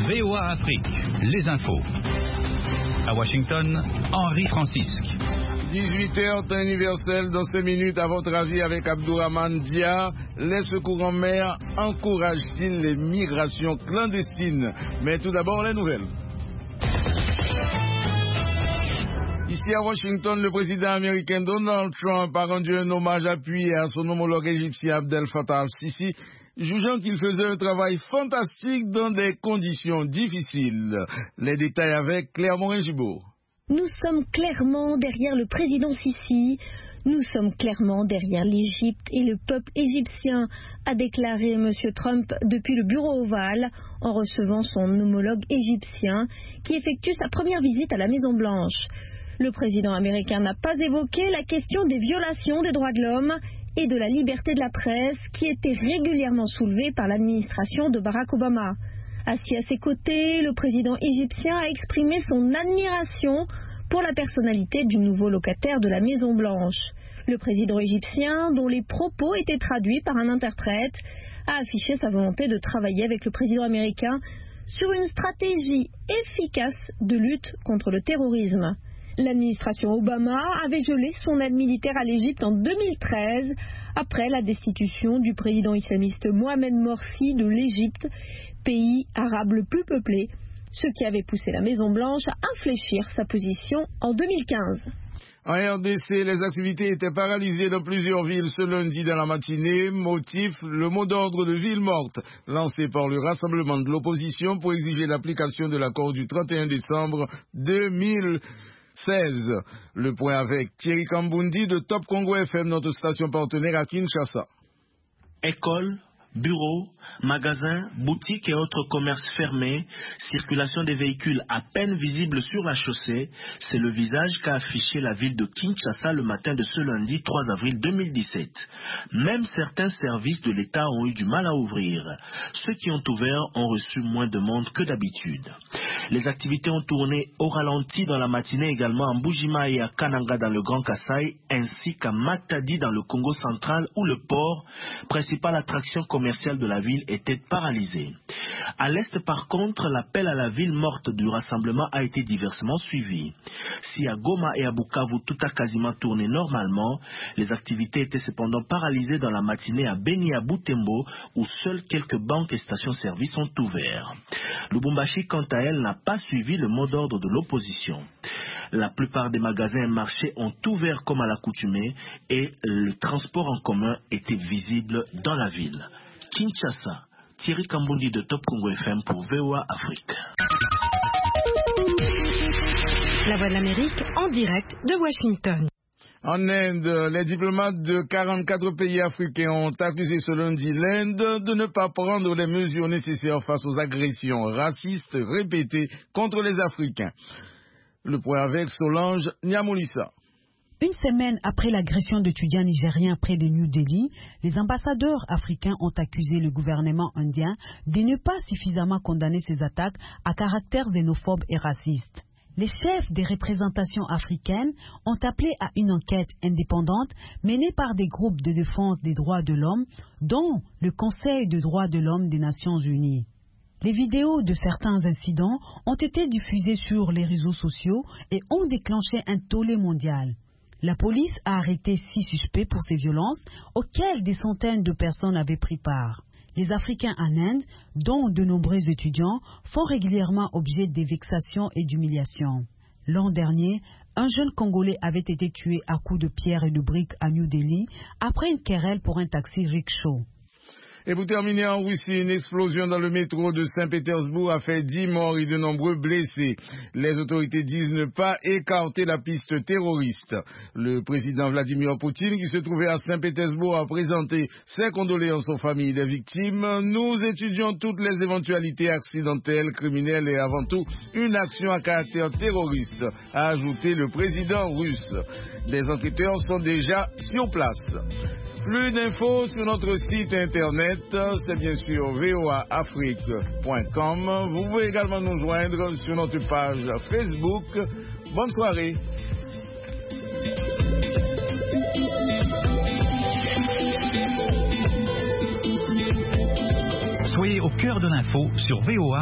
VOA Afrique, les infos. À Washington, Henri Francisque. 18h, temps universel, dans 5 minutes, à votre avis, avec Abdourahmane Dia, les secours en mer encouragent-ils les migrations clandestines? Mais tout d'abord, les nouvelles. Ici à Washington, le président américain Donald Trump a rendu un hommage appuyé à son homologue égyptien Abdel Fattah al-Sisi, jugeant qu'il faisait un travail fantastique dans des conditions difficiles. Les détails avec Claire Morin-Gibault. Nous sommes clairement derrière le président Sisi, nous sommes clairement derrière l'Égypte et le peuple égyptien, a déclaré M. Trump depuis le bureau ovale en recevant son homologue égyptien qui effectue sa première visite à la Maison-Blanche. Le président américain n'a pas évoqué la question des violations des droits de l'homme et de la liberté de la presse qui était régulièrement soulevée par l'administration de Barack Obama. Assis à ses côtés, le président égyptien a exprimé son admiration pour la personnalité du nouveau locataire de la Maison-Blanche. Le président égyptien, dont les propos étaient traduits par un interprète, a affiché sa volonté de travailler avec le président américain sur une stratégie efficace de lutte contre le terrorisme. L'administration Obama avait gelé son aide militaire à l'Égypte en 2013, après la destitution du président islamiste Mohamed Morsi de l'Égypte, pays arabe le plus peuplé, ce qui avait poussé la Maison-Blanche à infléchir sa position en 2015. En RDC, les activités étaient paralysées dans plusieurs villes ce lundi dans la matinée. Motif, le mot d'ordre de ville morte, lancé par le Rassemblement de l'opposition pour exiger l'application de l'accord du 31 décembre 2016. Le point avec Thierry Kambundi de Top Congo FM, notre station partenaire à Kinshasa. École, bureaux, magasins, boutiques et autres commerces fermés, circulation des véhicules à peine visibles sur la chaussée, c'est le visage qu'a affiché la ville de Kinshasa le matin de ce lundi 3 avril 2017. Même certains services de l'État ont eu du mal à ouvrir. Ceux qui ont ouvert ont reçu moins de monde que d'habitude. Les activités ont tourné au ralenti dans la matinée également à Mbujima et à Kananga dans le Grand Kasaï, ainsi qu'à Matadi dans le Congo central où le port, principale attraction commerciale de la ville, était paralysé. À l'est par contre, l'appel à la ville morte du rassemblement a été diversement suivi. Si à Goma et à Bukavu tout a quasiment tourné normalement, les activités étaient cependant paralysées dans la matinée à Beni et à Butembo où seules quelques banques et stations-service sont ouverts. Lubumbashi, quant à elle, n'a pas suivi le mot d'ordre de l'opposition. La plupart des magasins et marchés ont ouvert comme à l'accoutumée et le transport en commun était visible dans la ville. Kinshasa, Thierry Kambundi de Top Congo FM pour VOA Afrique. La Voix de l'Amérique en direct de Washington. En Inde, les diplomates de 44 pays africains ont accusé ce lundi l'Inde de ne pas prendre les mesures nécessaires face aux agressions racistes répétées contre les Africains. Le point avec Solange Niamoulissa. Une semaine après l'agression d'étudiants nigériens près de New Delhi, les ambassadeurs africains ont accusé le gouvernement indien de ne pas suffisamment condamner ces attaques à caractère xénophobe et raciste. Les chefs des représentations africaines ont appelé à une enquête indépendante menée par des groupes de défense des droits de l'homme, dont le Conseil des droits de l'homme des Nations Unies. Les vidéos de certains incidents ont été diffusées sur les réseaux sociaux et ont déclenché un tollé mondial. La police a arrêté 6 suspects pour ces violences auxquelles des centaines de personnes avaient pris part. Les Africains en Inde, dont de nombreux étudiants, font régulièrement objet de vexations et d'humiliations. L'an dernier, un jeune Congolais avait été tué à coups de pierre et de briques à New Delhi après une querelle pour un taxi rickshaw. Et pour terminer en Russie, une explosion dans le métro de Saint-Pétersbourg a fait 10 morts et de nombreux blessés. Les autorités disent ne pas écarter la piste terroriste. Le président Vladimir Poutine, qui se trouvait à Saint-Pétersbourg, a présenté ses condoléances aux familles des victimes. Nous étudions toutes les éventualités accidentelles, criminelles et avant tout une action à caractère terroriste, a ajouté le président russe. Des enquêteurs sont déjà sur place. Plus d'infos sur notre site internet, c'est bien sûr voaafrique.com. Vous pouvez également nous joindre sur notre page Facebook. Bonne soirée. Soyez au cœur de l'info sur VOA.